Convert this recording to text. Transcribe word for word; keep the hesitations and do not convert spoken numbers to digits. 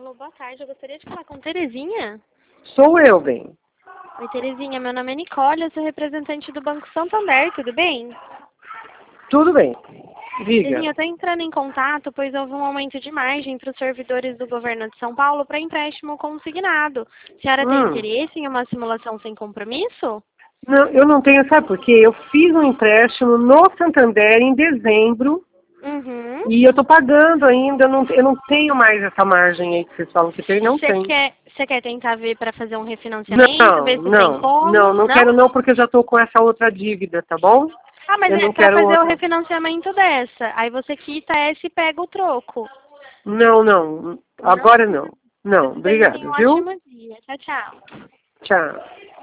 Alô, boa tarde. Eu gostaria de falar com Terezinha. Sou eu, bem. Oi, Terezinha. Meu nome é Nicole, eu sou representante do Banco Santander, tudo bem? Tudo bem. Diga. Terezinha, eu estou entrando em contato, pois houve um aumento de margem para os servidores do governo de São Paulo para empréstimo consignado. A senhora tem Hum. interesse em uma simulação sem compromisso? Não, eu não tenho, sabe por quê? Eu fiz um empréstimo no Santander em dezembro Uhum. e eu tô pagando ainda, eu não, eu não tenho mais essa margem aí que vocês falam que tem, não Você tem. quer, você quer tentar ver para fazer um refinanciamento, Não, ver se tem não, como? não, não quero não porque eu já tô com essa outra dívida, tá bom? Ah, mas Eu é não para quero fazer o outra. refinanciamento dessa. Aí você quita essa e pega o troco. Não, não, Não? agora não. Não, Tudo bem, tenha obrigado, um viu? ótimo dia. Tchau, tchau. Tchau.